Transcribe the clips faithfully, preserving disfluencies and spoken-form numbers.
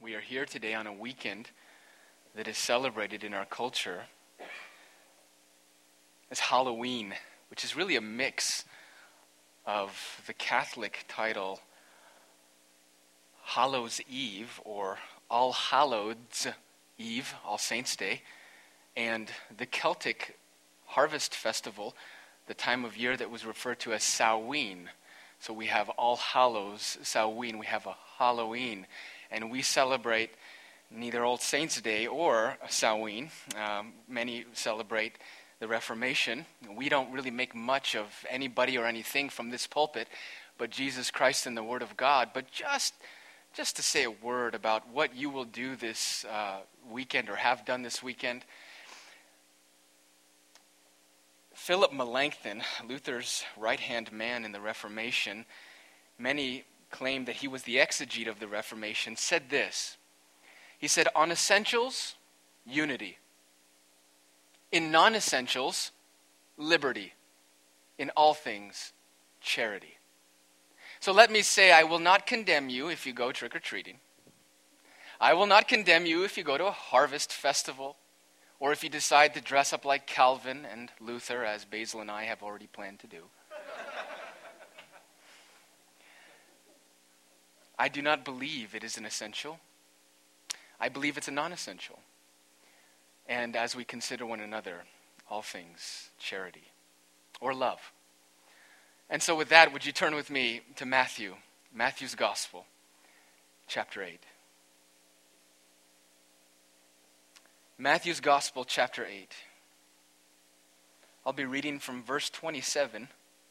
We are here today on a weekend that is celebrated in our culture as Halloween, which is really a mix of the Catholic title Hallows Eve, or All Hallows Eve, All Saints' Day, and the Celtic Harvest Festival, the time of year that was referred to as Samhain. So we have All Hallows, Samhain, we have a Halloween, and we celebrate neither All Saints' Day or Samhain. Um, many celebrate the Reformation. We don't really make much of anybody or anything from this pulpit, but Jesus Christ and the Word of God. But just just to say a word about what you will do this uh, weekend or have done this weekend. Philip Melanchthon, Luther's right-hand man in the Reformation, many claim that he was the exegete of the Reformation, said this. He said, on essentials, unity. In non-essentials, liberty. In all things, charity. So let me say, I will not condemn you if you go trick-or-treating. I will not condemn you if you go to a harvest festival, or if you decide to dress up like Calvin and Luther, as Basil and I have already planned to do. I do not believe it is an essential. I believe it's a non-essential. And as we consider one another, all things, charity or love. And so with that, would you turn with me to Matthew, Matthew's Gospel, chapter eight. Matthew's Gospel, chapter eight. I'll be reading from verse twenty-seven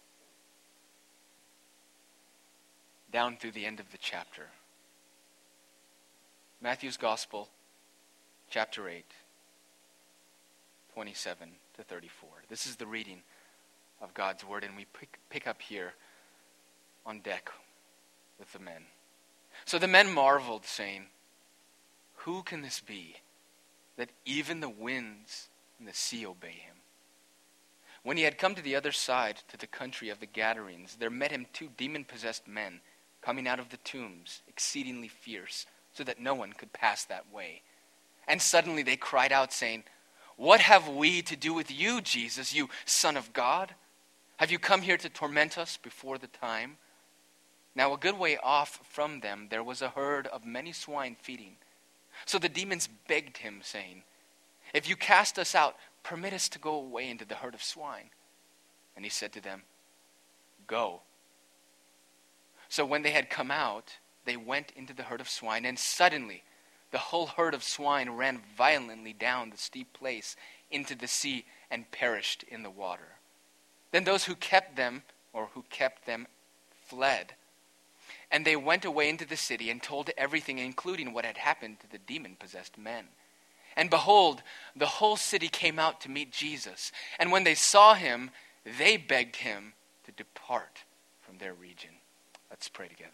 down through the end of the chapter. Matthew's Gospel, chapter eight, twenty-seven to thirty-four. This is the reading of God's Word, and we pick, pick up here on deck with the men. So the men marveled, saying, who can this be, that even the winds and the sea obey him? When he had come to the other side, to the country of the Gadarenes, there met him two demon-possessed men, coming out of the tombs, exceedingly fierce, so that no one could pass that way. And suddenly they cried out, saying, what have we to do with you, Jesus, you Son of God? Have you come here to torment us before the time? Now a good way off from them there was a herd of many swine feeding. So the demons begged him, saying, if you cast us out, permit us to go away into the herd of swine. And he said to them, go. So when they had come out, they went into the herd of swine, and suddenly the whole herd of swine ran violently down the steep place into the sea and perished in the water. Then those who kept them, or who kept them, fled. And they went away into the city and told everything, including what had happened to the demon-possessed men. And behold, the whole city came out to meet Jesus. And when they saw him, they begged him to depart from their region. Let's pray together.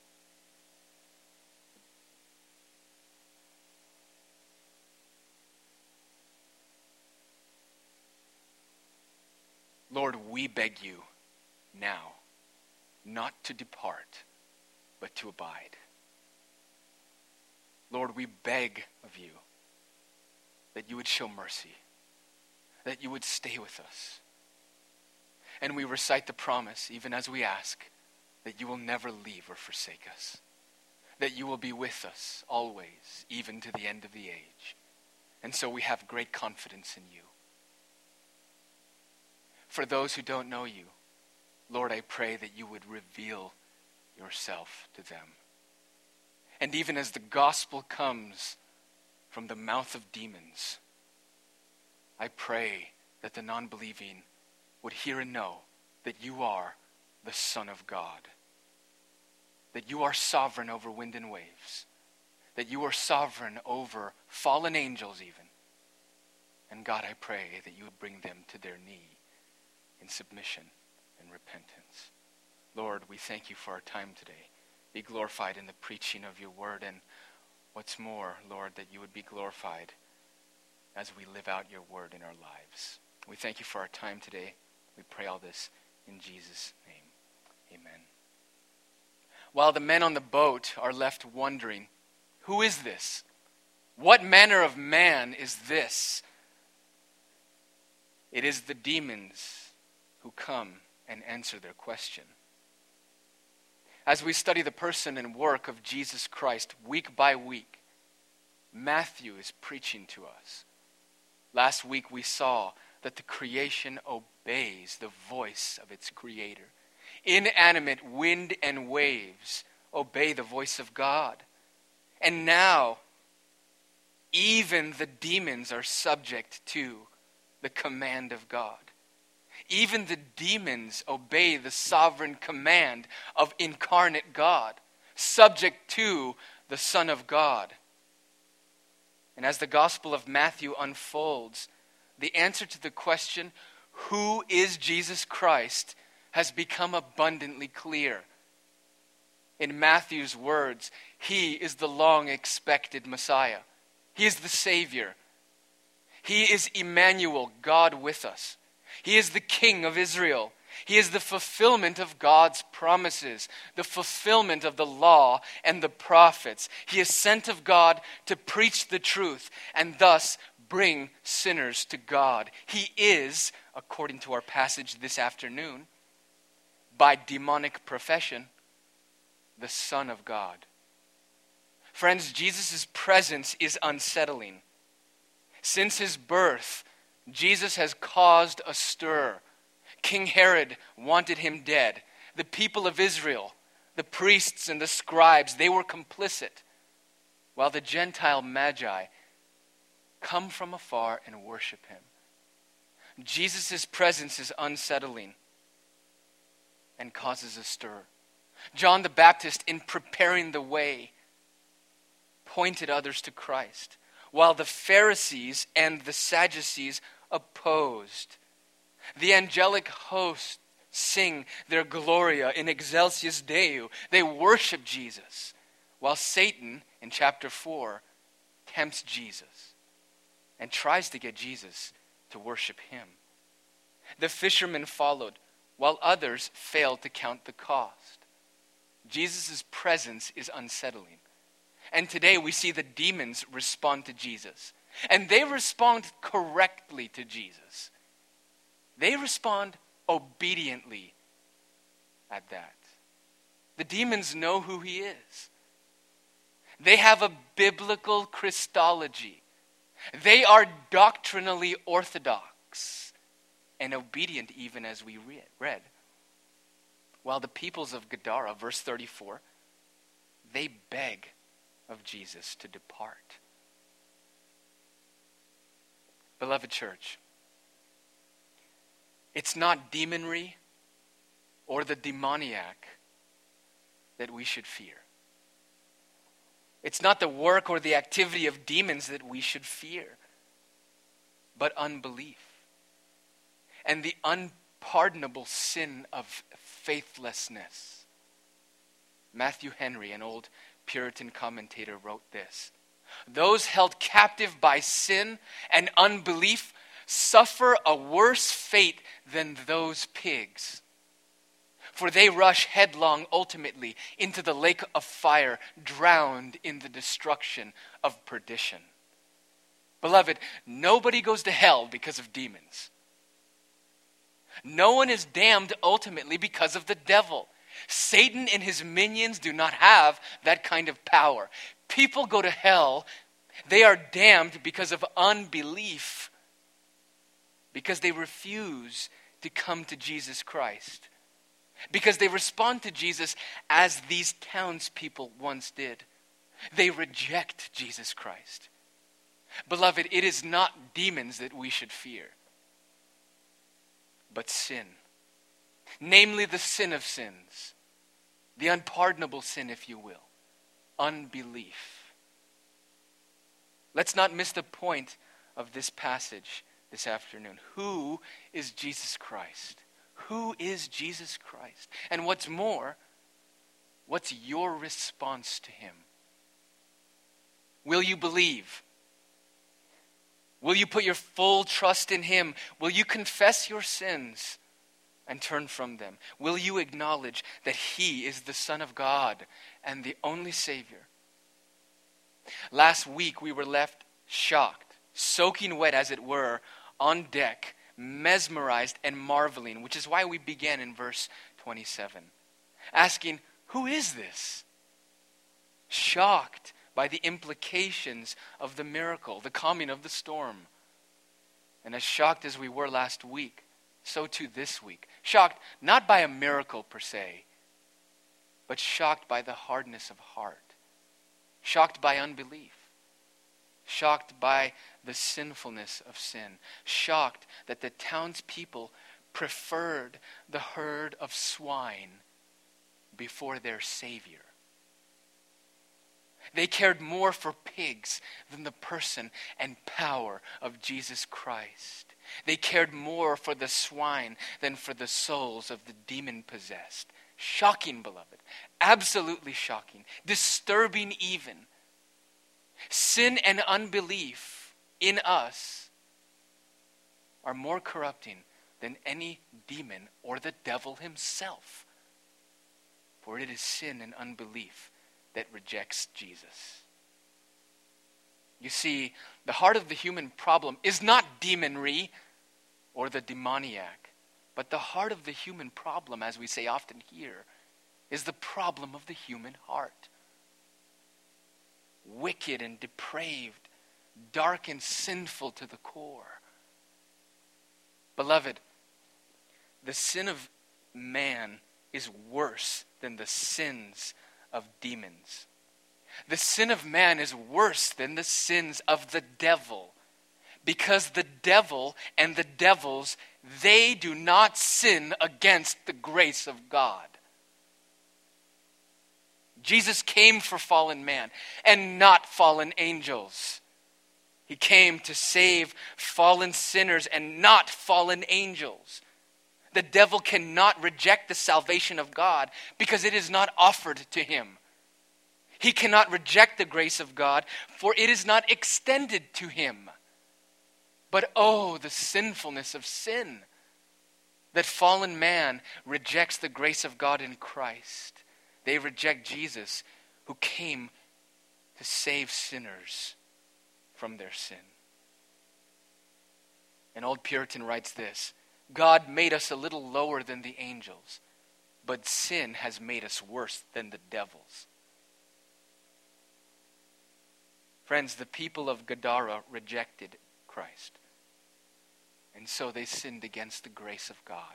Lord, we beg you now not to depart, but to abide. Lord, we beg of you that you would show mercy, that you would stay with us. And we recite the promise, even as we ask, that you will never leave or forsake us, that you will be with us always, even to the end of the age. And so we have great confidence in you. For those who don't know you, Lord, I pray that you would reveal yourself to them. And even as the gospel comes from the mouth of demons, I pray that the non-believing would hear and know that you are the Son of God, that you are sovereign over wind and waves, that you are sovereign over fallen angels even. And God, I pray that you would bring them to their knee in submission and repentance. Lord, we thank you for our time today. Be glorified in the preaching of your word, and what's more, Lord, that you would be glorified as we live out your word in our lives. We thank you for our time today. We pray all this in Jesus' name. Amen. While the men on the boat are left wondering, Who is this? What manner of man is this? It is the demons who come and answer their question. As we study the person and work of Jesus Christ week by week, Matthew is preaching to us. Last week we saw that the creation obeys the voice of its creator. Inanimate wind and waves obey the voice of God. And now, even the demons are subject to the command of God. Even the demons obey the sovereign command of incarnate God, subject to the Son of God. And as the Gospel of Matthew unfolds, the answer to the question, who is Jesus Christ, has become abundantly clear. In Matthew's words, he is the long-expected Messiah. He is the Savior. He is Emmanuel, God with us. He is the King of Israel. He is the fulfillment of God's promises, the fulfillment of the law and the prophets. He is sent of God to preach the truth and thus bring sinners to God. He is, according to our passage this afternoon, by demonic profession, the Son of God. Friends, Jesus' presence is unsettling. Since his birth, Jesus has caused a stir. King Herod wanted him dead. The people of Israel, the priests and the scribes, they were complicit, while the Gentile magi come from afar and worship him. Jesus' presence is unsettling and causes a stir. John the Baptist, in preparing the way, pointed others to Christ, while the Pharisees and the Sadducees opposed. The angelic hosts sing their Gloria in excelsis Deo. They worship Jesus, while Satan, in chapter four, tempts Jesus and tries to get Jesus to worship him. The fishermen followed, while others failed to count the cost. Jesus' presence is unsettling. And today we see the demons respond to Jesus. And they respond correctly to Jesus. They respond obediently at that. The demons know who he is. They have a biblical Christology. They are doctrinally orthodox and obedient, even as we read. While the peoples of Gadara, verse thirty-four, they beg of Jesus to depart. Beloved church, it's not demonry or the demoniac that we should fear. It's not the work or the activity of demons that we should fear, but unbelief and the unpardonable sin of faithlessness. Matthew Henry, an old Puritan commentator, wrote this: those held captive by sin and unbelief suffer a worse fate than those pigs. For they rush headlong ultimately into the lake of fire, drowned in the destruction of perdition. Beloved, nobody goes to hell because of demons. No one is damned ultimately because of the devil. Satan and his minions do not have that kind of power. People go to hell, they are damned because of unbelief, because they refuse to come to Jesus Christ, because they respond to Jesus as these townspeople once did. They reject Jesus Christ. Beloved, it is not demons that we should fear, but sin. Namely, the sin of sins, the unpardonable sin, if you will, unbelief. Let's not miss the point of this passage this afternoon. Who is Jesus Christ? Who is Jesus Christ? And what's more, what's your response to him? Will you believe? Will you put your full trust in him? Will you confess your sins and turn from them? Will you acknowledge that he is the Son of God and the only Savior? Last week we were left shocked, soaking wet as it were, on deck, mesmerized and marveling, which is why we began in verse twenty-seven, asking, who is this? Shocked by the implications of the miracle, the calming of the storm. And as shocked as we were last week, so too this week. Shocked not by a miracle per se, but shocked by the hardness of heart. Shocked by unbelief. Shocked by the sinfulness of sin. Shocked that the townspeople preferred the herd of swine before their Savior. They cared more for pigs than the person and power of Jesus Christ. They cared more for the swine than for the souls of the demon-possessed. Shocking, beloved. Absolutely shocking. Disturbing even. Sin and unbelief in us are more corrupting than any demon or the devil himself. For it is sin and unbelief that rejects Jesus. You see, the heart of the human problem is not demonry or the demoniac, but the heart of the human problem, as we say often here, is the problem of the human heart. Wicked and depraved, dark and sinful to the core. Beloved, the sin of man is worse than the sins of demons. The sin of man is worse than the sins of the devil, because the devil and the devils, they do not sin against the grace of God. Jesus came for fallen man and not fallen angels. He came to save fallen sinners and not fallen angels. The devil cannot reject the salvation of God because it is not offered to him. He cannot reject the grace of God, for it is not extended to him. But oh, the sinfulness of sin, that fallen man rejects the grace of God in Christ. They reject Jesus, who came to save sinners from their sin. An old Puritan writes this: God made us a little lower than the angels, but sin has made us worse than the devils. Friends, the people of Gadara rejected Christ, and so they sinned against the grace of God.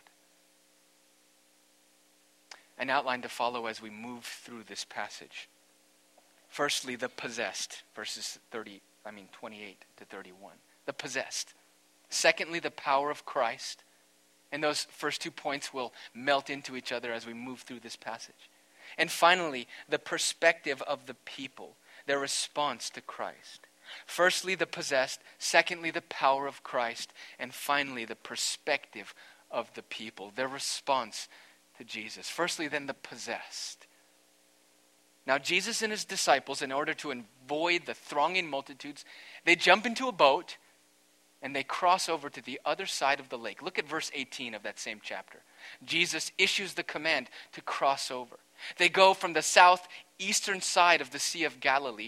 An outline to follow as we move through this passage. Firstly, the possessed, verses thirty, I mean twenty-eight to thirty-one. The possessed. Secondly, the power of Christ. And those first two points will melt into each other as we move through this passage. And finally, the perspective of the people, their response to Christ. Firstly, the possessed. Secondly, the power of Christ. And finally, the perspective of the people, their response to Jesus. Firstly, then, the possessed. Now, Jesus and his disciples, in order to avoid the thronging multitudes, they jump into a boat and they cross over to the other side of the lake. Look at verse eighteen of that same chapter. Jesus issues the command to cross over. They go from the southeastern side of the Sea of Galilee,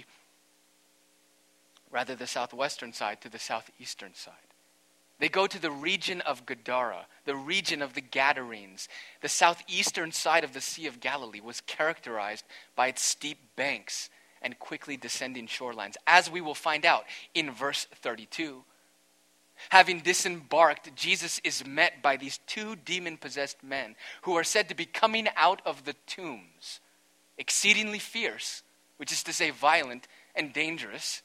rather the southwestern side, to the southeastern side. They go to the region of Gadara, the region of the Gadarenes. The southeastern side of the Sea of Galilee was characterized by its steep banks and quickly descending shorelines, as we will find out in verse thirty-two. Having disembarked, Jesus is met by these two demon-possessed men who are said to be coming out of the tombs, exceedingly fierce, which is to say violent and dangerous,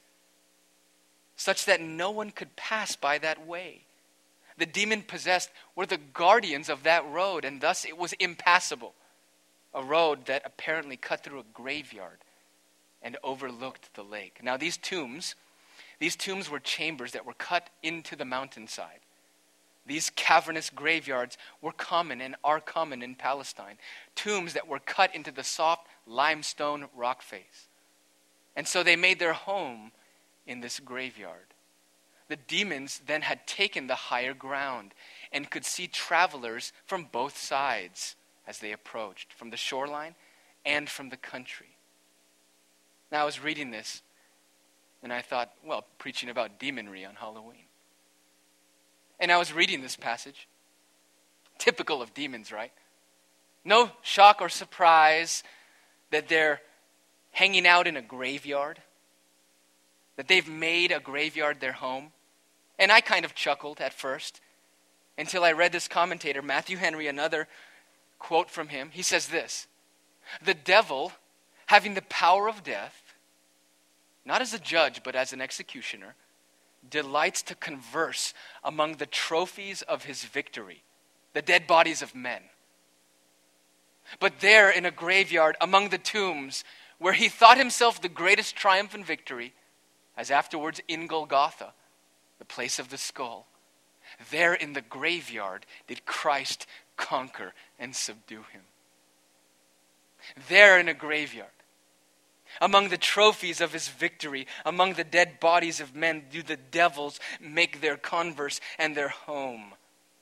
such that no one could pass by that way. The demon-possessed were the guardians of that road, and thus it was impassable, a road that apparently cut through a graveyard and overlooked the lake. Now these tombs, these tombs were chambers that were cut into the mountainside. These cavernous graveyards were common and are common in Palestine. Tombs that were cut into the soft limestone rock face. And so they made their home in this graveyard. The demons then had taken the higher ground and could see travelers from both sides as they approached, from the shoreline and from the country. Now I was reading this, And I thought, well, preaching about demonry on Halloween. And I was reading this passage. Typical of demons, right? No shock or surprise that they're hanging out in a graveyard, that they've made a graveyard their home. And I kind of chuckled at first until I read this commentator, Matthew Henry, another quote from him. He says this: "The devil, having the power of death, not as a judge but as an executioner, delights to converse among the trophies of his victory, the dead bodies of men. But there in a graveyard among the tombs, where he thought himself the greatest triumph and victory, as afterwards in Golgotha, the place of the skull, there in the graveyard did Christ conquer and subdue him." There in a graveyard, among the trophies of his victory, among the dead bodies of men, do the devils make their converse and their home.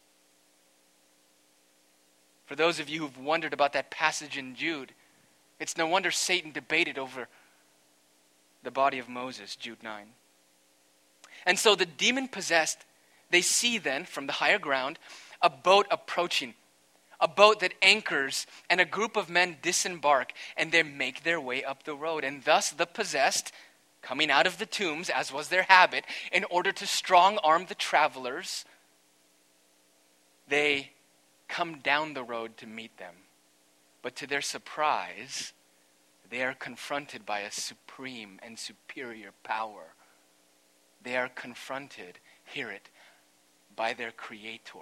For those of you who've wondered about that passage in Jude, it's no wonder Satan debated over the body of Moses, Jude nine. And so the demon-possessed, they see then from the higher ground a boat approaching, a boat that anchors, and a group of men disembark, and they make their way up the road. And thus the possessed, coming out of the tombs, as was their habit, in order to strong-arm the travelers, they come down the road to meet them. But to their surprise, they are confronted by a supreme and superior power. They are confronted, hear it, by their Creator.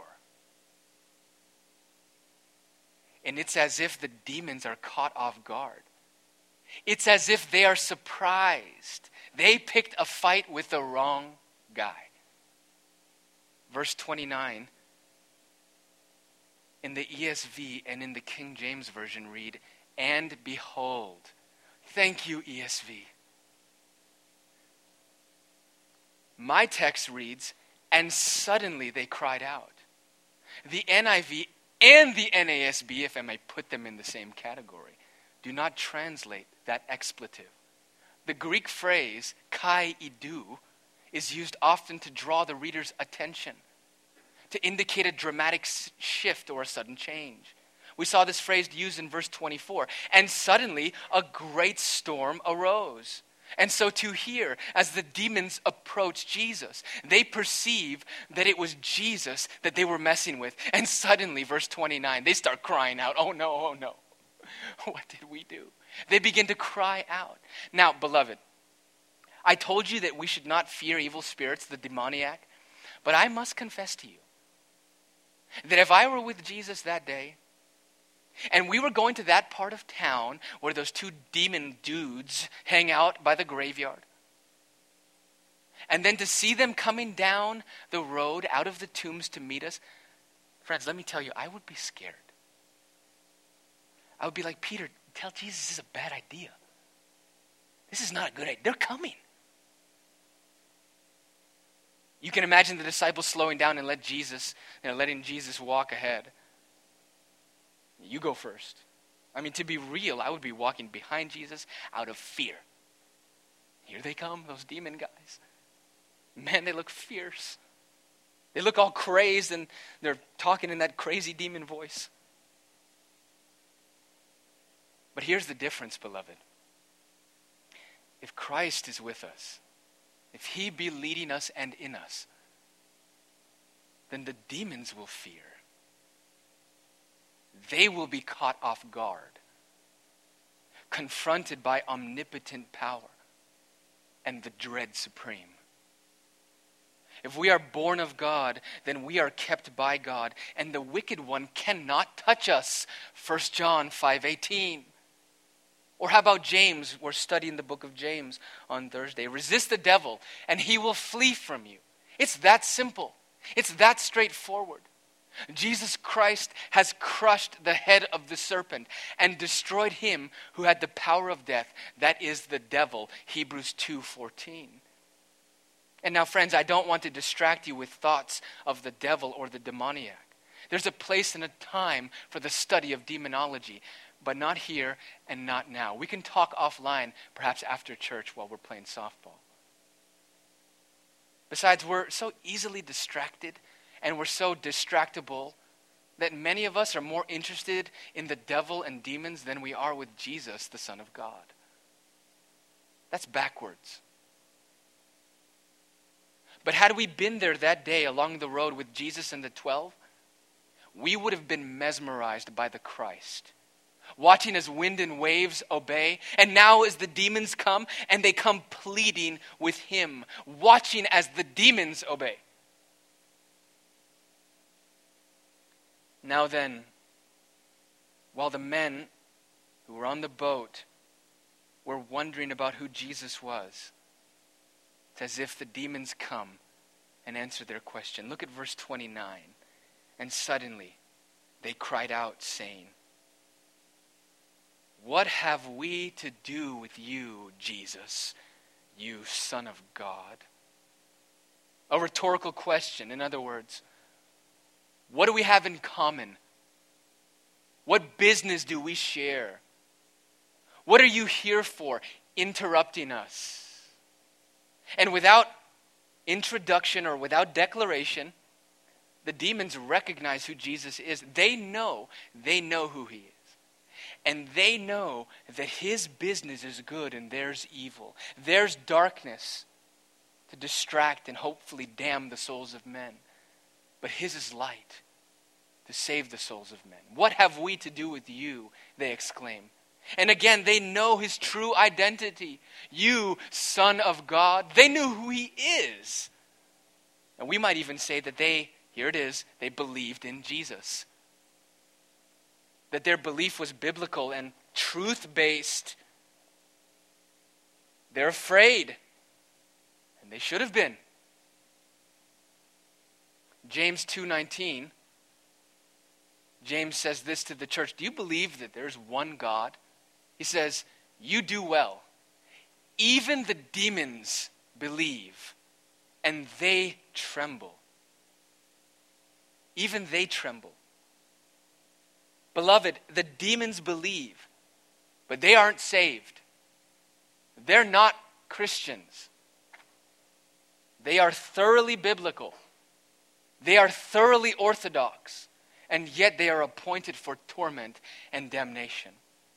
And it's as if the demons are caught off guard. It's as if they are surprised. They picked a fight with the wrong guy. Verse twenty-nine, in the E S V and in the King James Version read, "And behold." Thank you, E S V. My text reads, "And suddenly they cried out." The N I V and the N A S B, if I may put them in the same category, do not translate that expletive. The Greek phrase, kai idou, is used often to draw the reader's attention, to indicate a dramatic shift or a sudden change. We saw this phrase used in verse twenty-four. "And suddenly a great storm arose." And so too here, as the demons approach Jesus, they perceive that it was Jesus that they were messing with. And suddenly, verse twenty-nine, they start crying out, "Oh no, oh no. What did we do?" They begin to cry out. Now, beloved, I told you that we should not fear evil spirits, the demoniac. But I must confess to you that if I were with Jesus that day, and we were going to that part of town where those two demon dudes hang out by the graveyard, and then to see them coming down the road out of the tombs to meet us, friends, let me tell you, I would be scared. I would be like, "Peter, tell Jesus this is a bad idea. This is not a good idea. They're coming." You can imagine the disciples slowing down and let Jesus, you know, letting Jesus walk ahead. "You go first." I mean, to be real, I would be walking behind Jesus out of fear. Here they come, those demon guys. Man, they look fierce. They look all crazed and they're talking in that crazy demon voice. But here's the difference, beloved. If Christ is with us, if he be leading us and in us, then the demons will fear. They will be caught off guard, confronted by omnipotent power and the dread supreme. If we are born of God, then we are kept by God, and the wicked one cannot touch us. First John five eighteen. Or how about James? We're studying the book of James on Thursday. "Resist the devil, and he will flee from you." It's that simple. It's that straightforward. Jesus Christ has crushed the head of the serpent and destroyed him who had the power of death. That is the devil, Hebrews two fourteen. And now, friends, I don't want to distract you with thoughts of the devil or the demoniac. There's a place and a time for the study of demonology, but not here and not now. We can talk offline, perhaps after church while we're playing softball. Besides, we're so easily distracted and we're so distractible that many of us are more interested in the devil and demons than we are with Jesus, the Son of God. That's backwards. But had we been there that day along the road with Jesus and the twelve, we would have been mesmerized by the Christ, watching as wind and waves obey, and now as the demons come, and they come pleading with him, watching as the demons obey. Now then, while the men who were on the boat were wondering about who Jesus was, it's as if the demons come and answer their question. Look at verse twenty-nine. And suddenly they cried out, saying, "What have we to do with you, Jesus, you Son of God?" A rhetorical question, in other words. What do we have in common? What business do we share? What are you here for, interrupting us? And without introduction or without declaration, the demons recognize who Jesus is. They know, they know who he is. And they know that his business is good and theirs evil. Theirs darkness to distract and hopefully damn the souls of men. But his is light to save the souls of men. What have we to do with you? They exclaim. And again, they know his true identity. You, Son of God. They knew who he is. And we might even say that they, here it is, they believed in Jesus. That their belief was biblical and truth-based. They're afraid. And they should have been. James two nineteen, James says this to the church. Do you believe that there's one God? He says, you do well. Even the demons believe, and they tremble. Even they tremble. Beloved, the demons believe, but they aren't saved. They're not Christians. They are thoroughly biblical. They are thoroughly orthodox, and yet they are appointed for torment and damnation.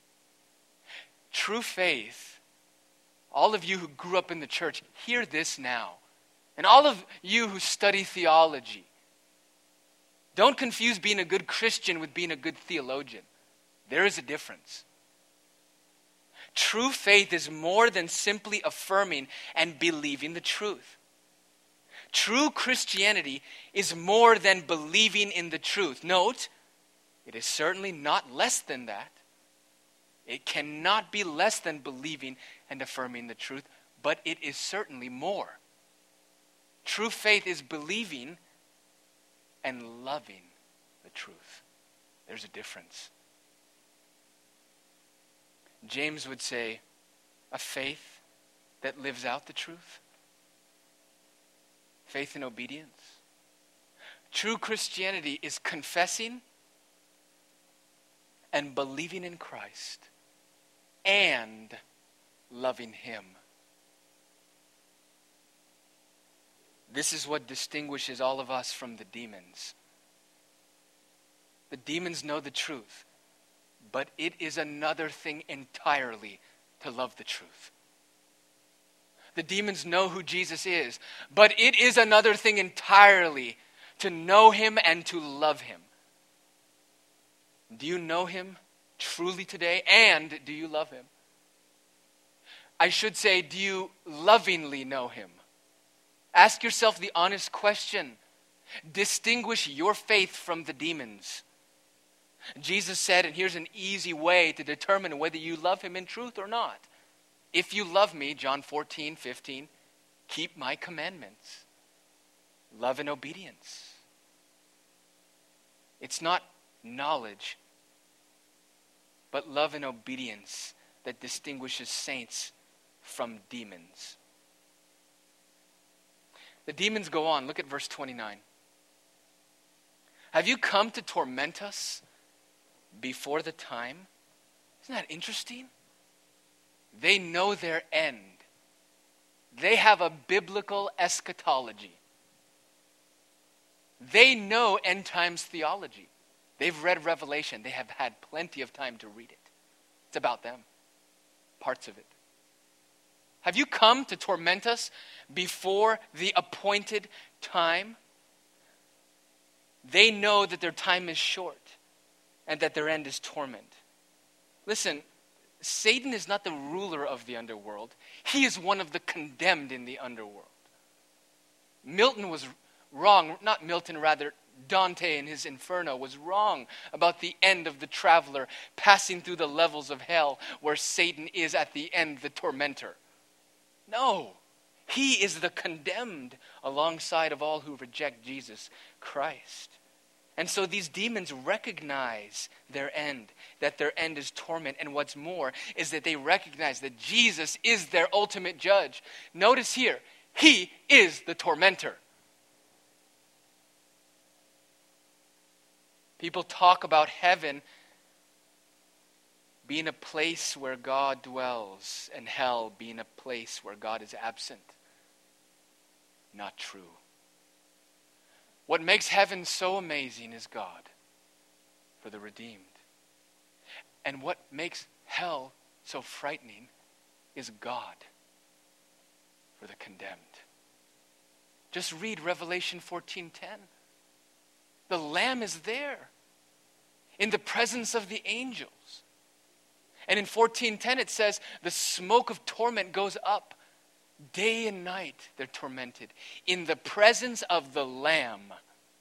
True faith, all of you who grew up in the church, hear this now. And all of you who study theology, don't confuse being a good Christian with being a good theologian. There is a difference. True faith is more than simply affirming and believing the truth. True Christianity is more than believing in the truth. Note, it is certainly not less than that. It cannot be less than believing and affirming the truth, but it is certainly more. True faith is believing and loving the truth. There's a difference. James would say, a faith that lives out the truth. Faith and obedience. True Christianity is confessing and believing in Christ and loving him. This is what distinguishes all of us from the demons. The demons know the truth, but it is another thing entirely to love the truth. The demons know who Jesus is, but it is another thing entirely to know him and to love him. Do you know him truly today, and do you love him? I should say, do you lovingly know him? Ask yourself the honest question. Distinguish your faith from the demons. Jesus said, and here's an easy way to determine whether you love him in truth or not. If you love me, John fourteen, fifteen, keep my commandments. Love and obedience. It's not knowledge, but love and obedience that distinguishes saints from demons. The demons go on. Look at verse twenty-nine. Have you come to torment us before the time? Isn't that interesting? They know their end. They have a biblical eschatology. They know end times theology. They've read Revelation. They have had plenty of time to read it. It's about them. Parts of it. Have you come to torment us before the appointed time? They know that their time is short and that their end is torment. Listen, Satan is not the ruler of the underworld. He is one of the condemned in the underworld. Milton was wrong, not Milton, rather Dante in his Inferno was wrong about the end of the traveler passing through the levels of hell where Satan is at the end the tormentor. No, he is the condemned alongside of all who reject Jesus Christ. And so these demons recognize their end, that their end is torment. And what's more is that they recognize that Jesus is their ultimate judge. Notice here, he is the tormentor. People talk about heaven being a place where God dwells and hell being a place where God is absent. Not true. What makes heaven so amazing is God for the redeemed. And what makes hell so frightening is God for the condemned. Just read Revelation fourteen ten. The Lamb is there in the presence of the angels. And in fourteen ten it says, the smoke of torment goes up. Day and night they're tormented in the presence of the Lamb.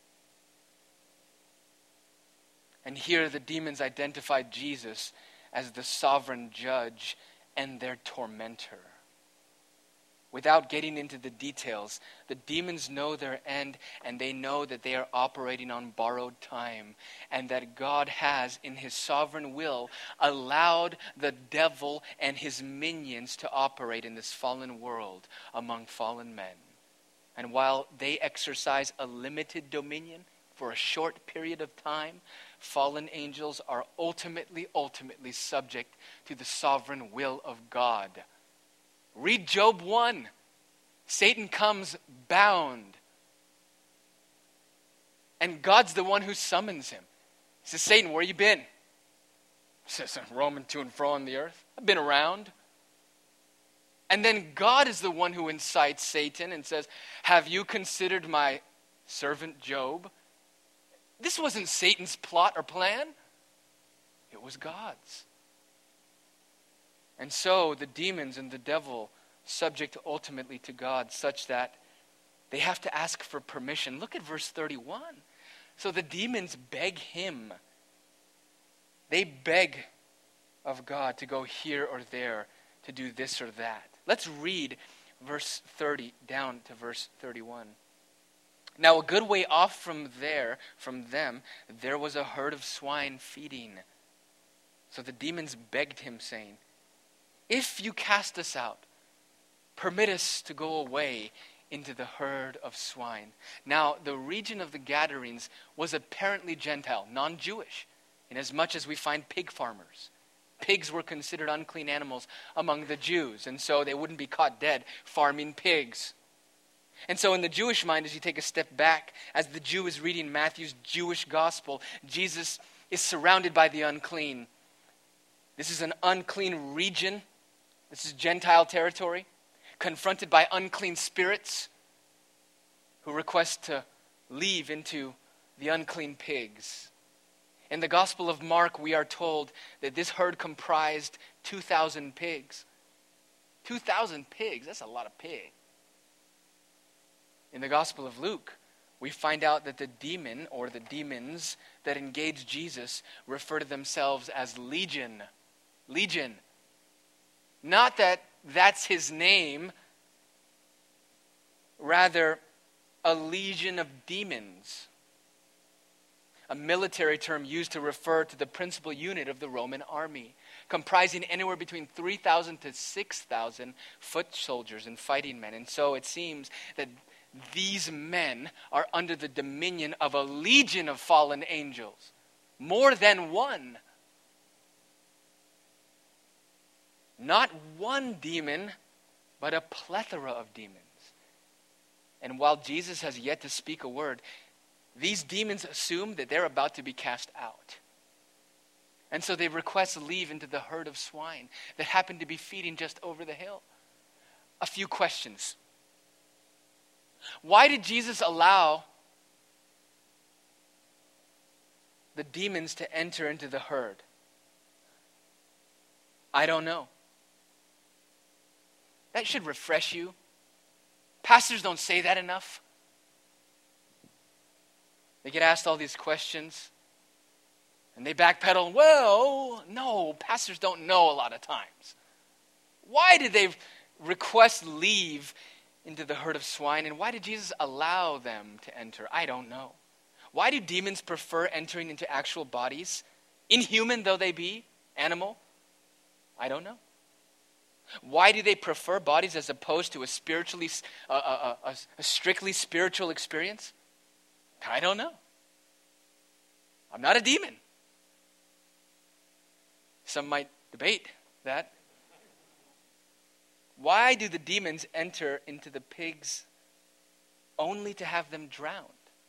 And here the demons identified Jesus as the sovereign judge and their tormentor. Without getting into the details, the demons know their end, and they know that they are operating on borrowed time, and that God has, in his sovereign will, allowed the devil and his minions to operate in this fallen world among fallen men. And while they exercise a limited dominion for a short period of time, fallen angels are ultimately, ultimately subject to the sovereign will of God. Read Job one. Satan comes bound. And God's the one who summons him. He says, Satan, where you been? He says, I'm roaming to and fro on the earth. I've been around. And then God is the one who incites Satan and says, have you considered my servant Job? This wasn't Satan's plot or plan. It was God's. And so the demons and the devil subject ultimately to God, such that they have to ask for permission. Look at verse thirty-one. So the demons beg him. They beg of God to go here or there, to do this or that. Let's read verse thirty down to verse thirty-one. Now a good way off from there, from them, there was a herd of swine feeding. So the demons begged him, saying, if you cast us out, permit us to go away into the herd of swine. Now, the region of the Gadarenes was apparently Gentile, non-Jewish, inasmuch as we find pig farmers. Pigs were considered unclean animals among the Jews, and so they wouldn't be caught dead farming pigs. And so in the Jewish mind, as you take a step back, as the Jew is reading Matthew's Jewish gospel, Jesus is surrounded by the unclean. This is an unclean region. This is Gentile territory, confronted by unclean spirits who request to leave into the unclean pigs. In the Gospel of Mark, we are told that this herd comprised two thousand pigs. two thousand pigs, that's a lot of pig. In the Gospel of Luke, we find out that the demon or the demons that engage Jesus refer to themselves as Legion. Legion. Not that that's his name, rather a legion of demons. A military term used to refer to the principal unit of the Roman army, comprising anywhere between three thousand to six thousand foot soldiers and fighting men. And so it seems that these men are under the dominion of a legion of fallen angels, more than one. Not one demon but a plethora of demons. And while Jesus has yet to speak a word, these demons assume that they're about to be cast out. And so they request leave into the herd of swine that happen to be feeding just over the hill. A few questions. Why did Jesus allow the demons to enter into the herd? I don't know. That should refresh you. Pastors don't say that enough. They get asked all these questions and they backpedal. Well, no, pastors don't know a lot of times. Why did they request leave into the herd of swine, and why did Jesus allow them to enter? I don't know. Why do demons prefer entering into actual bodies, inhuman though they be, animal? I don't know. Why do they prefer bodies as opposed to a spiritually, uh, a, a, a strictly spiritual experience? I don't know. I'm not a demon. Some might debate that. Why do the demons enter into the pigs only to have them drowned?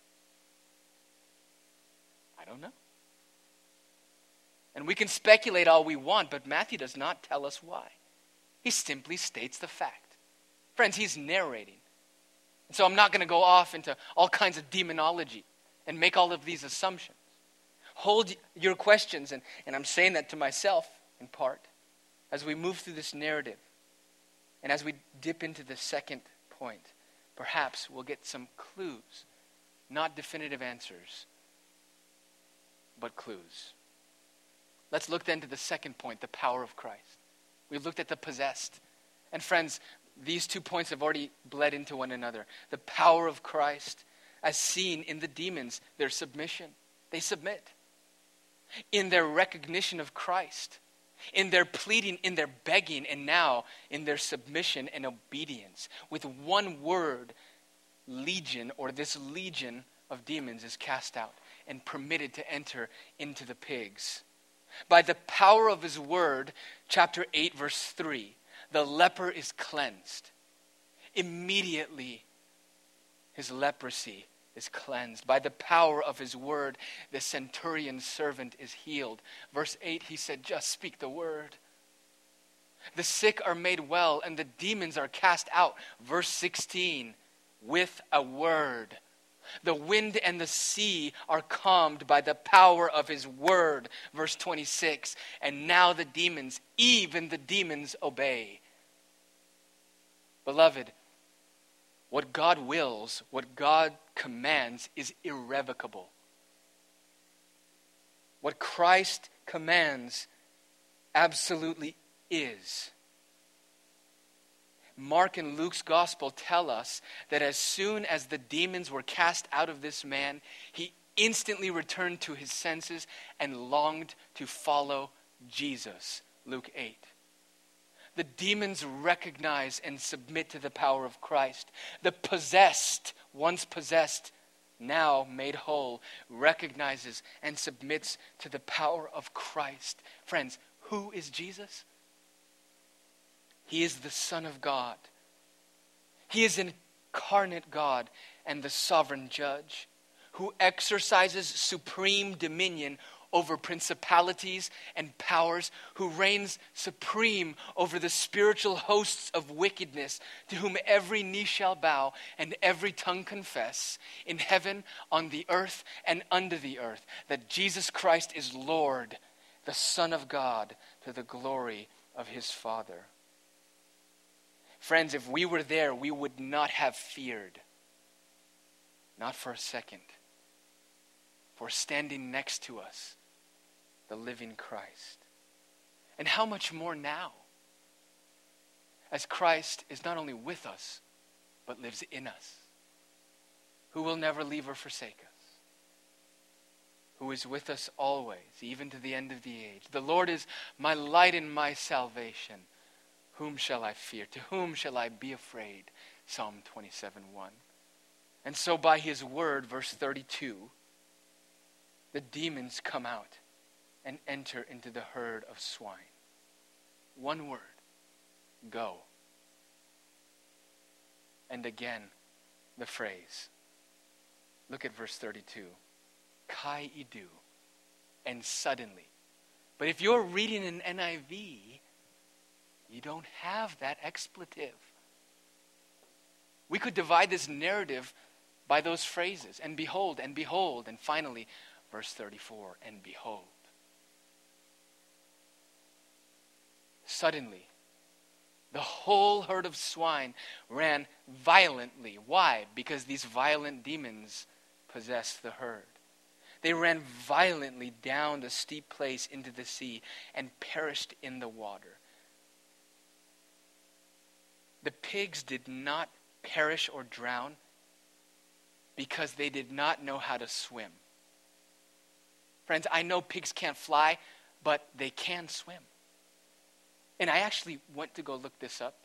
I don't know. And we can speculate all we want, but Matthew does not tell us why. He simply states the fact. Friends, he's narrating. And so I'm not going to go off into all kinds of demonology and make all of these assumptions. Hold your questions, and, and I'm saying that to myself in part, as we move through this narrative. And as we dip into the second point, perhaps we'll get some clues, not definitive answers, but clues. Let's look then to the second point, the power of Christ. We've looked at the possessed. And friends, these two points have already bled into one another. The power of Christ, as seen in the demons, their submission. They submit. In their recognition of Christ, in their pleading, in their begging, and now in their submission and obedience. With one word, legion, or this legion of demons is cast out and permitted to enter into the pigs. By the power of his word, chapter eight, verse three, the leper is cleansed. Immediately, his leprosy is cleansed. By the power of his word, the centurion's servant is healed. Verse eight, he said, just speak the word. The sick are made well and the demons are cast out. Verse sixteen, with a word. The wind and the sea are calmed by the power of his word. Verse twenty-six, and now the demons, even the demons obey. Beloved, what God wills, what God commands is irrevocable. What Christ commands absolutely is. Mark and Luke's gospel tell us that as soon as the demons were cast out of this man, he instantly returned to his senses and longed to follow Jesus. Luke eight. The demons recognize and submit to the power of Christ. The possessed, once possessed, now made whole, recognizes and submits to the power of Christ. Friends, who is Jesus? He is the Son of God. He is incarnate God and the sovereign judge who exercises supreme dominion over principalities and powers, who reigns supreme over the spiritual hosts of wickedness, to whom every knee shall bow and every tongue confess, in heaven, on the earth, and under the earth, that Jesus Christ is Lord, the Son of God, to the glory of his Father. Friends, if we were there, we would not have feared. Not for a second. For standing next to us, the living Christ. And how much more now, as Christ is not only with us, but lives in us, who will never leave or forsake us, who is with us always, even to the end of the age. The Lord is my light and my salvation. Whom shall I fear? To whom shall I be afraid? Psalm twenty-seven one. And so by his word, verse thirty-two, the demons come out and enter into the herd of swine. One word, go. and again the phrase. Look at verse thirty-two. Kai idu, and suddenly. But if you're reading an N I V, you don't have that expletive. We could divide this narrative by those phrases. And behold, and behold, and finally, verse thirty-four, and behold. Suddenly, the whole herd of swine ran violently. Why? Because these violent demons possessed the herd. They ran violently down the steep place into the sea and perished in the water. The pigs did not perish or drown because they did not know how to swim. Friends, I know pigs can't fly, but they can swim. And I actually went to go look this up.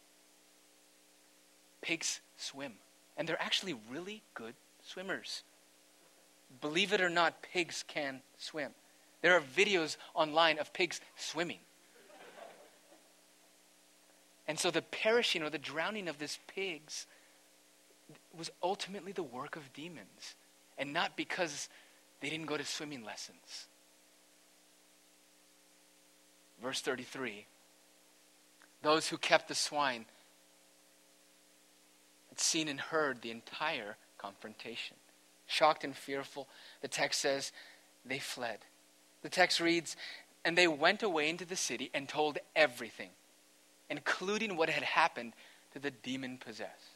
Pigs swim. And they're actually really good swimmers. Believe it or not, pigs can swim. There are videos online of pigs swimming. And so the perishing or the drowning of these pigs was ultimately the work of demons. And not because they didn't go to swimming lessons. Verse thirty-three. Those who kept the swine had seen and heard the entire confrontation. Shocked and fearful, the text says, they fled. The text reads, and they went away into the city and told everything, including what had happened to the demon-possessed.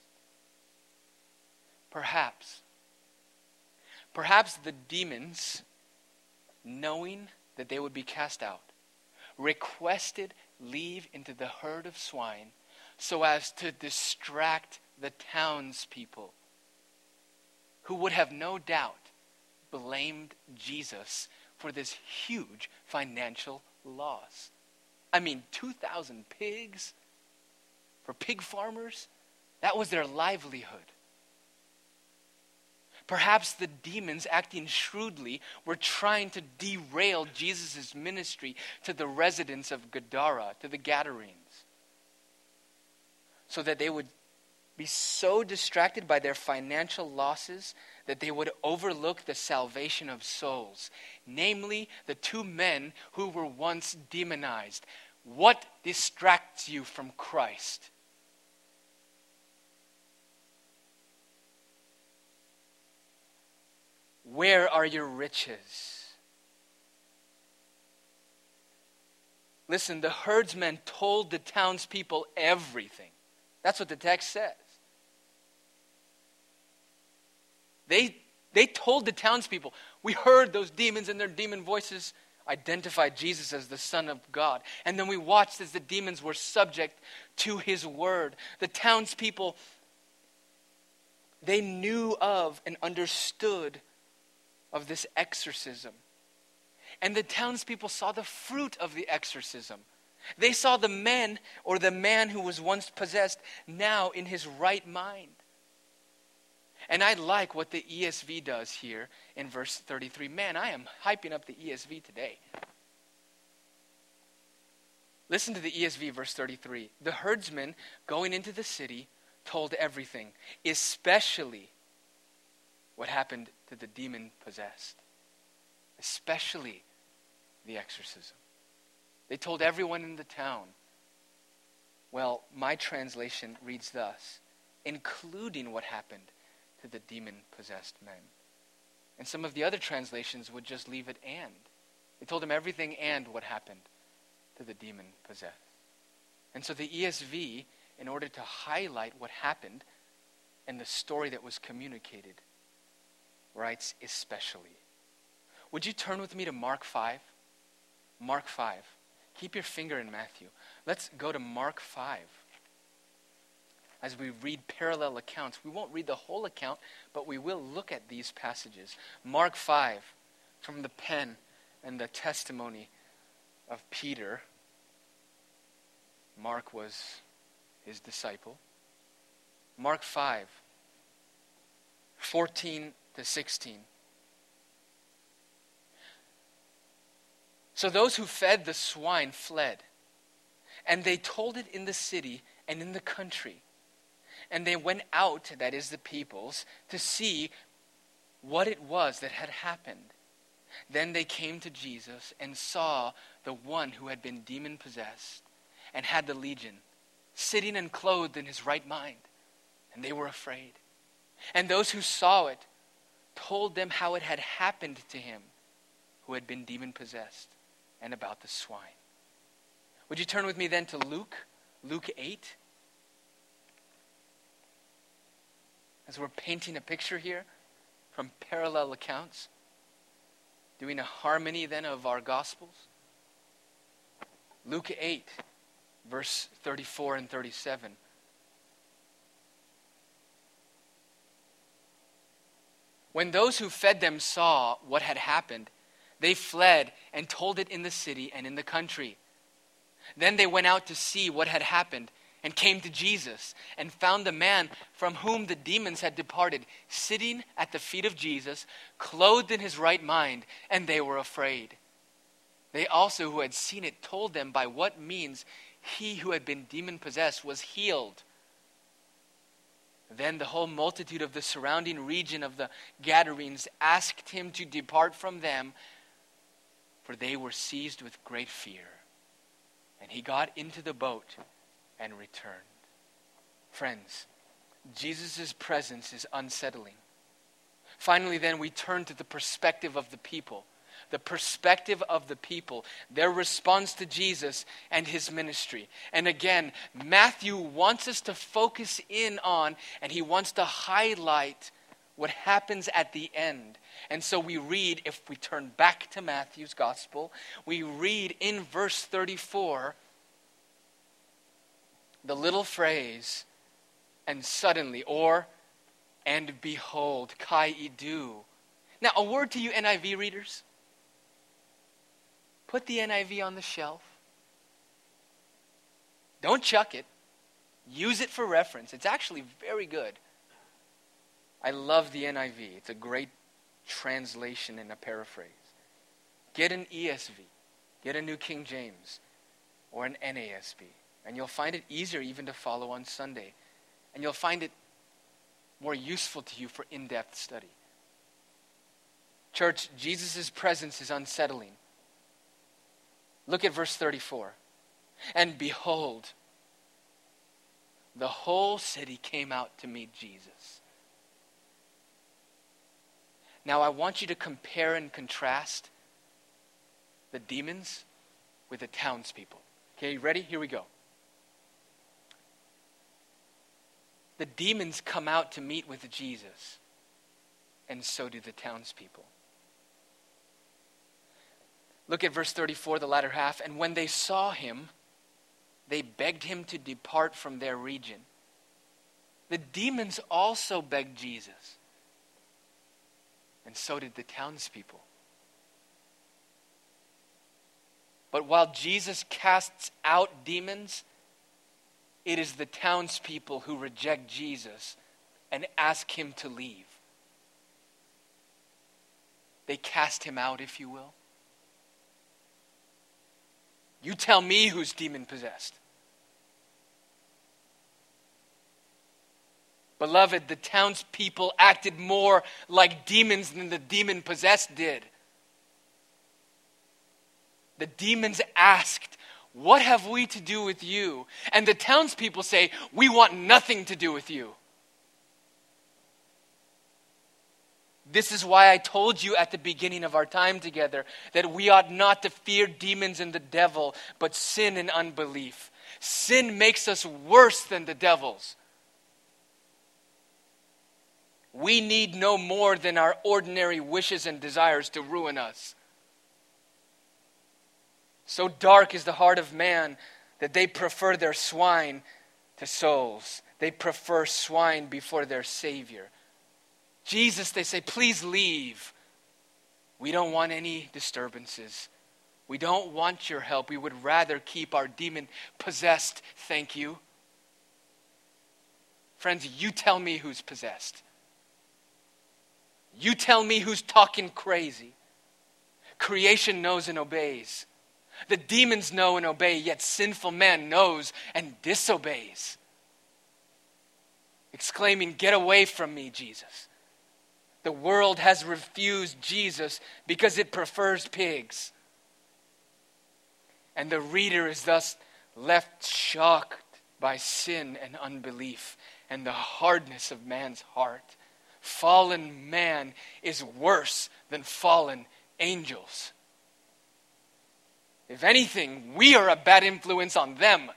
Perhaps, perhaps the demons, knowing that they would be cast out, requested leave into the herd of swine so as to distract the townspeople, who would have no doubt blamed Jesus for this huge financial loss. I mean, two thousand pigs for pig farmers, that was their livelihood. Perhaps the demons, acting shrewdly, were trying to derail Jesus' ministry to the residents of Gadara, to the Gadarenes, so that they would be so distracted by their financial losses that they would overlook the salvation of souls, namely the two men who were once demonized. What distracts you from Christ? Where are your riches? Listen, the herdsmen told the townspeople everything. That's what the text says. They, they told the townspeople, we heard those demons and their demon voices identified Jesus as the Son of God. And then we watched as the demons were subject to his word. The townspeople, they knew of and understood of this exorcism. And the townspeople saw the fruit of the exorcism. They saw the men, or the man who was once possessed, now in his right mind. And I like what the E S V does here in verse thirty-three. Man, I am hyping up the E S V today. Listen to the E S V, verse thirty-three. The herdsmen going into the city told everything, especially what happened to the demon-possessed. Especially the exorcism. They told everyone in the town. Well, my translation reads thus, including what happened to the demon-possessed men. And some of the other translations would just leave it and. They told him everything and what happened to the demon-possessed. And so the E S V, in order to highlight what happened and the story that was communicated, writes especially. Would you turn with me to Mark five? Mark five. Keep your finger in Matthew. Let's go to Mark five. As we read parallel accounts, we won't read the whole account, but we will look at these passages. Mark five, from the pen and the testimony of Peter. Mark was his disciple. Mark five, fourteen to sixteen. So those who fed the swine fled, and they told it in the city and in the country. And they went out, that is the peoples, to see what it was that had happened. Then they came to Jesus and saw the one who had been demon-possessed and had the legion, sitting and clothed in his right mind. And they were afraid. And those who saw it told them how it had happened to him who had been demon-possessed, and about the swine. Would you turn with me then to Luke, Luke eight? As we're painting a picture here from parallel accounts, doing a harmony then of our Gospels. Luke eight, verse thirty-four and thirty-seven. When those who fed them saw what had happened, they fled and told it in the city and in the country. Then they went out to see what had happened and came to Jesus and found the man from whom the demons had departed, sitting at the feet of Jesus, clothed in his right mind, and they were afraid. They also, who had seen it, told them by what means he who had been demon-possessed was healed. Then the whole multitude of the surrounding region of the Gadarenes asked him to depart from them, for they were seized with great fear. And he got into the boat and returned. Friends, Jesus' presence is unsettling. Finally, then, we turn to the perspective of the people. The perspective of the people, their response to Jesus and his ministry. And again, Matthew wants us to focus in on, and he wants to highlight what happens at the end. And so we read, if we turn back to Matthew's gospel, we read in verse thirty-four, the little phrase, and suddenly, or, and behold, kai idu. Now, a word to you N I V readers. Put the N I V on the shelf. Don't chuck it. Use it for reference. It's actually very good. I love the N I V. It's a great translation and a paraphrase. Get an E S V. Get a New King James or an N A S B. And you'll find it easier even to follow on Sunday. And you'll find it more useful to you for in-depth study. Church, Jesus' presence is unsettling. Look at verse thirty-four. And behold, the whole city came out to meet Jesus. Now I want you to compare and contrast the demons with the townspeople. Okay, you ready? Here we go. The demons come out to meet with Jesus, and so do the townspeople. Look at verse thirty-four, the latter half. And when they saw him, they begged him to depart from their region. The demons also begged Jesus. And so did the townspeople. But while Jesus casts out demons, it is the townspeople who reject Jesus and ask him to leave. They cast him out, if you will. You tell me who's demon-possessed. Beloved, the townspeople acted more like demons than the demon-possessed did. The demons asked, "What have we to do with you?" And the townspeople say, "We want nothing to do with you." This is why I told you at the beginning of our time together that we ought not to fear demons and the devil, but sin and unbelief. Sin makes us worse than the devils. We need no more than our ordinary wishes and desires to ruin us. So dark is the heart of man that they prefer their swine to souls. They prefer swine before their Savior. Jesus, they say, please leave. We don't want any disturbances. We don't want your help. We would rather keep our demon possessed, thank you. Friends, you tell me who's possessed. You tell me who's talking crazy. Creation knows and obeys. The demons know and obey, yet sinful man knows and disobeys. exclaiming, "Get away from me, Jesus." The world has refused Jesus because it prefers pigs. And the reader is thus left shocked by sin and unbelief and the hardness of man's heart. Fallen man is worse than fallen angels. If anything, we are a bad influence on them.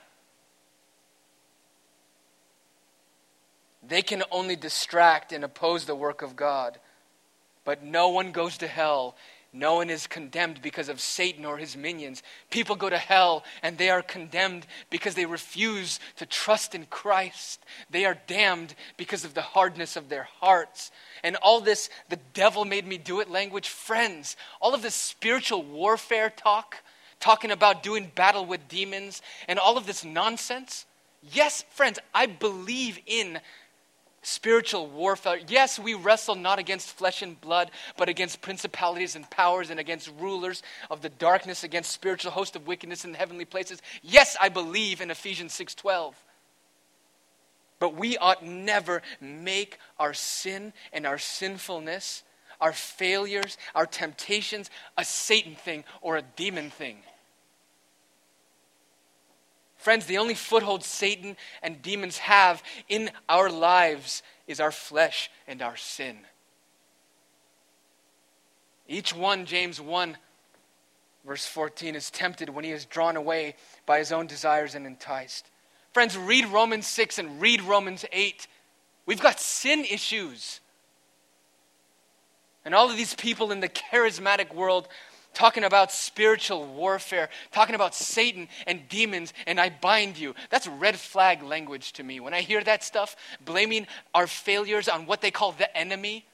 They can only distract and oppose the work of God. But no one goes to hell. No one is condemned because of Satan or his minions. People go to hell and they are condemned because they refuse to trust in Christ. They are damned because of the hardness of their hearts. And all this, the devil made me do it language, friends, all of this spiritual warfare talk, talking about doing battle with demons and all of this nonsense. Yes, friends, I believe in spiritual warfare. Yes, we wrestle not against flesh and blood, but against principalities and powers and against rulers of the darkness, against spiritual hosts of wickedness in the heavenly places. Yes, I believe in Ephesians six twelve. But we ought never make our sin and our sinfulness, our failures, our temptations, a Satan thing or a demon thing. Friends, the only foothold Satan and demons have in our lives is our flesh and our sin. Each one, James one, verse fourteen, is tempted when he is drawn away by his own desires and enticed. Friends, read Romans six and read Romans eight. We've got sin issues. And all of these people in the charismatic world talking about spiritual warfare, talking about Satan and demons, and I bind you. That's red flag language to me. When I hear that stuff, blaming our failures on what they call the enemy.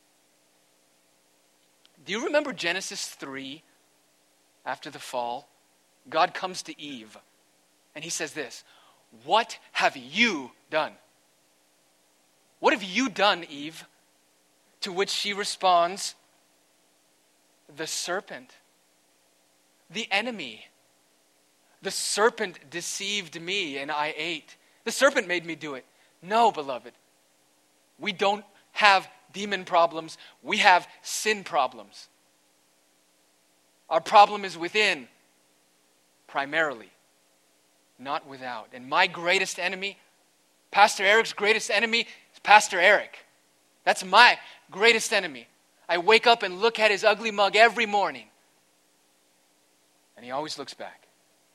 Do you remember Genesis three, after the fall? God comes to Eve, and he says this, "What have you done?" What have you done, Eve? To which she responds, "The serpent, the enemy. The serpent deceived me and I ate." The serpent made me do it. No, beloved. We don't have demon problems. We have sin problems. Our problem is within, primarily, not without. And my greatest enemy, Pastor Eric's greatest enemy, is Pastor Eric. That's my greatest enemy. I wake up and look at his ugly mug every morning. And he always looks back.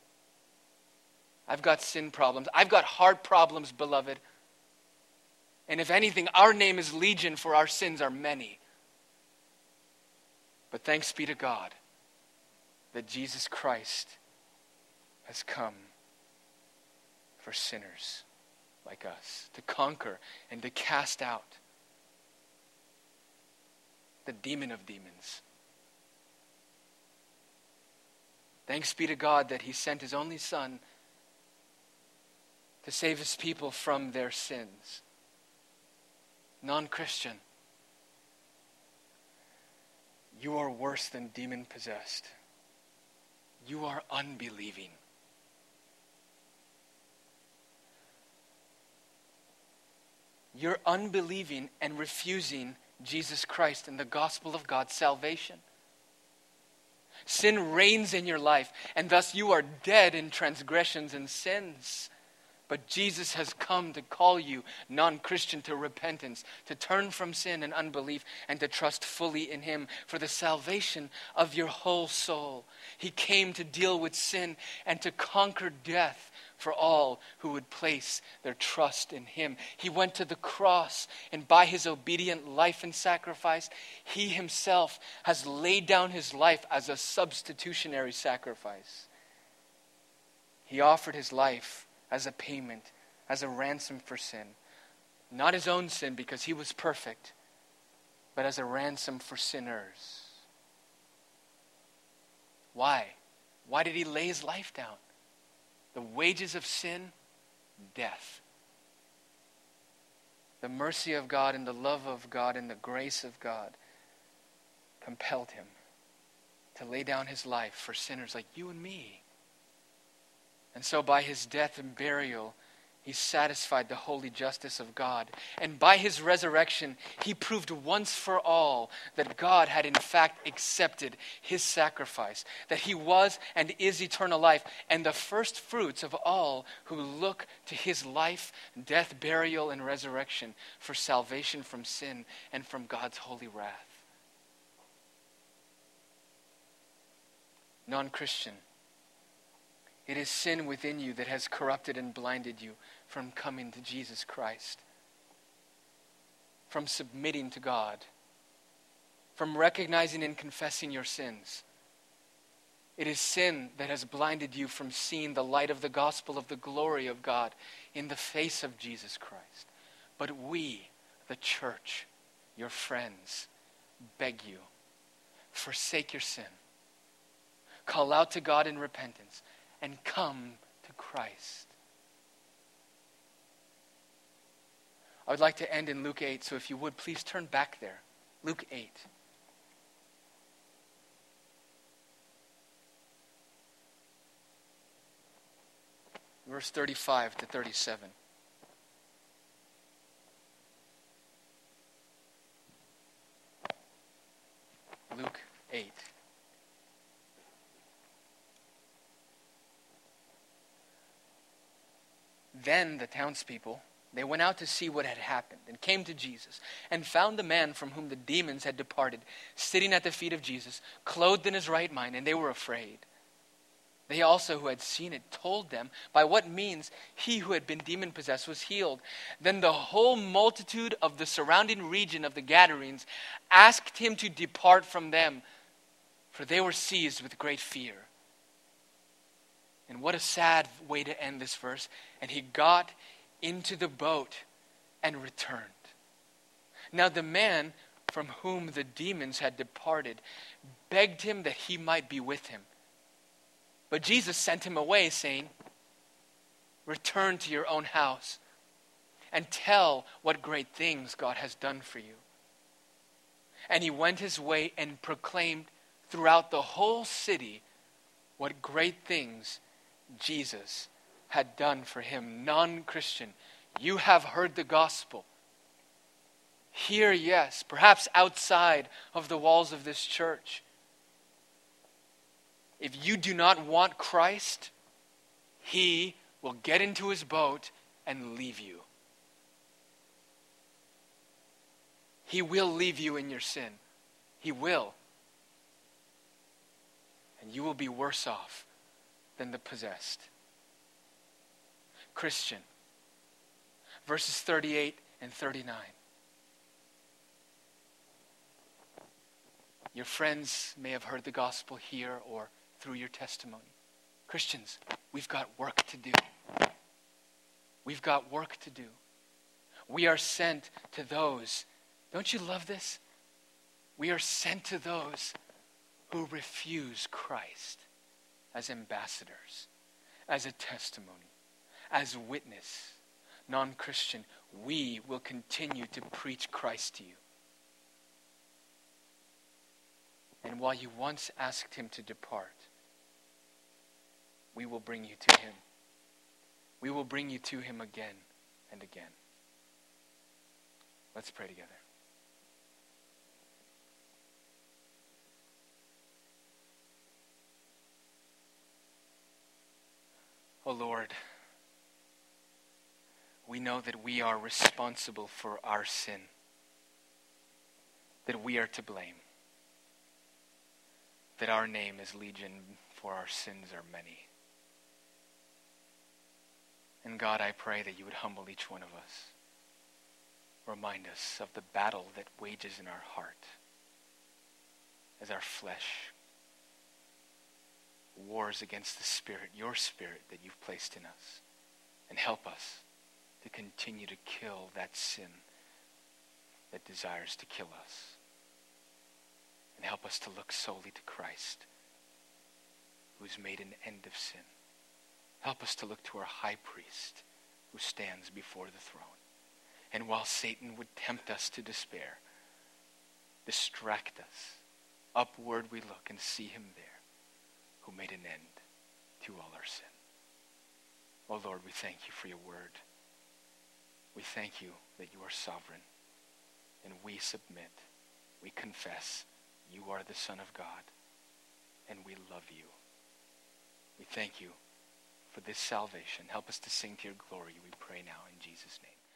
I've got sin problems. I've got heart problems, beloved. And if anything, our name is legion, for our sins are many. But thanks be to God that Jesus Christ has come for sinners like us, to conquer and to cast out the demon of demons. Thanks be to God that he sent his only Son to save his people from their sins. Non-Christian, you are worse than demon-possessed. You are unbelieving. You're unbelieving and refusing Jesus Christ and the gospel of God's salvation. Sin reigns in your life, and thus you are dead in transgressions and sins. But Jesus has come to call you, non-Christian, to repentance, to turn from sin and unbelief, and to trust fully in him for the salvation of your whole soul. He came to deal with sin and to conquer death for all who would place their trust in him. He went to the cross, and by his obedient life and sacrifice, he himself has laid down his life as a substitutionary sacrifice. He offered his life as a payment, as a ransom for sin. Not his own sin, because he was perfect, but as a ransom for sinners. Why? Why did he lay his life down? The wages of sin, death. The mercy of God and the love of God and the grace of God compelled him to lay down his life for sinners like you and me. And so by his death and burial, He satisfied the holy justice of God. And by his resurrection, he proved once for all that God had in fact accepted his sacrifice, that he was and is eternal life, and the first fruits of all who look to his life, death, burial, and resurrection for salvation from sin and from God's holy wrath. Non-Christian, it is sin within you that has corrupted and blinded you from coming to Jesus Christ, from submitting to God, from recognizing and confessing your sins. It is sin that has blinded you from seeing the light of the gospel of the glory of God in the face of Jesus Christ. But we, the church, your friends, beg you, forsake your sin. Call out to God in repentance and come to Christ. I would like to end in Luke eight, so if you would, please turn back there. Luke eight. Verse thirty-five to thirty-seven. Luke eight. Then the townspeople, they went out to see what had happened and came to Jesus and found the man from whom the demons had departed sitting at the feet of Jesus, clothed in his right mind, and they were afraid. They also who had seen it told them by what means he who had been demon-possessed was healed. Then the whole multitude of the surrounding region of the Gadarenes asked him to depart from them, for they were seized with great fear. And what a sad way to end this verse. And he got into the boat and returned. Now the man from whom the demons had departed begged him that he might be with him. But Jesus sent him away, saying, return to your own house and tell what great things God has done for you. And he went his way and proclaimed throughout the whole city what great things Jesus had done for him. Non-Christian, you have heard the gospel. Here, yes, perhaps outside of the walls of this church. If you do not want Christ, he will get into his boat and leave you. He will leave you in your sin. He will. And you will be worse off than the possessed. Christian, verses thirty-eight and thirty-nine. Your friends may have heard the gospel here or through your testimony. Christians, we've got work to do. We've got work to do. We are sent to those. Don't you love this? We are sent to those who refuse Christ as ambassadors, as a testimony, as witness. Non-Christian, we will continue to preach Christ to you. And while you once asked him to depart, we will bring you to him. We will bring you to him again and again. Let's pray together. Oh Lord, we know that we are responsible for our sin, that we are to blame, that our name is legion, for our sins are many. And God, I pray that you would humble each one of us. Remind us of the battle that wages in our heart as our flesh wars against the Spirit, your Spirit that you've placed in us. And help us to continue to kill that sin that desires to kill us. And help us to look solely to Christ, who's made an end of sin. Help us to look to our high priest who stands before the throne. And while Satan would tempt us to despair, distract us, upward we look and see him there who made an end to all our sin. Oh Lord, we thank you for your word. We thank you that you are sovereign, and we submit, we confess you are the Son of God, and we love you. We thank you for this salvation. Help us to sing to your glory, we pray now in Jesus' name.